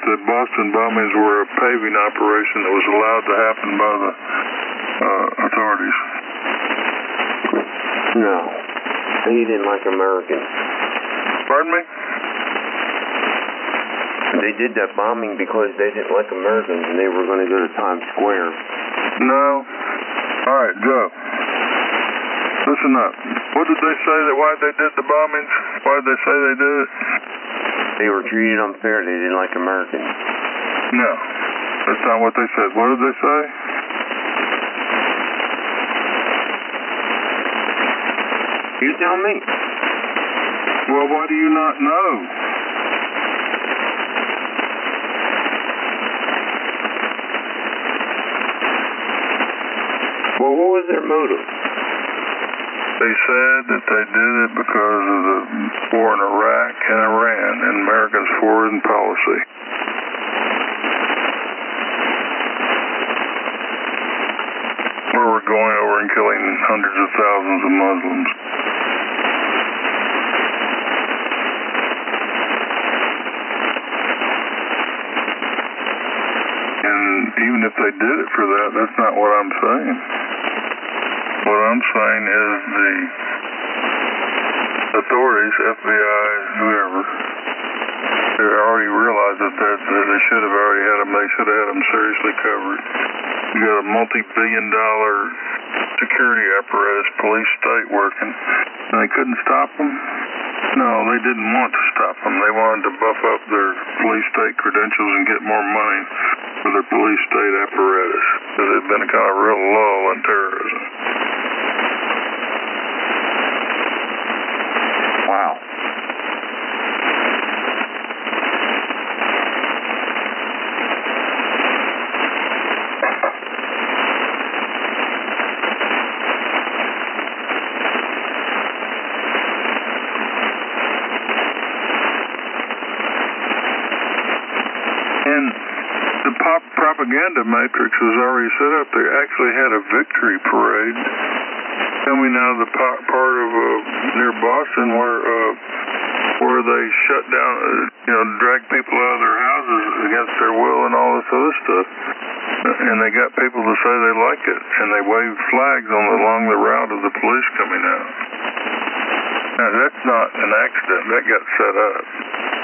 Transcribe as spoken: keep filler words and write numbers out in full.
the Boston bombings were a paving operation that was allowed to happen by the uh, authorities. No. They didn't like Americans. Pardon me? They did that bombing because they didn't like Americans and they were going to go to Times Square. No. All right, Joe. Listen up. What did they say that why they did the bombings? Why did they say they did it? They were treated unfair. They didn't like Americans. No. That's not what they said. What did they say? You tell me. Well, why do you not know? Well, what was their motive? They said that they did it because of the war in Iraq and Iran and America's foreign policy. Where we're going over and killing hundreds of thousands of Muslims. And even if they did it for that, that's not what I'm saying. What I'm saying is the authorities, F B I, whoever, they already realized that, that, that they should have already had them, they should have had them seriously covered. You got a multi-billion dollar security apparatus, police state working, and they couldn't stop them? No, they didn't want to stop them. They wanted to buff up their police state credentials and get more money for their police state apparatus, because there'd been a kind of real lull in terrorism. Wow. And the pop propaganda matrix was already set up. They actually had a victory parade coming out of the part of uh, near Boston where uh, where they shut down, uh, you know, dragged people out of their houses against their will and all this other stuff. And they got people to say they like it, and they waved flags on the, along the route of the police coming out. Now, that's not an accident. That got set up.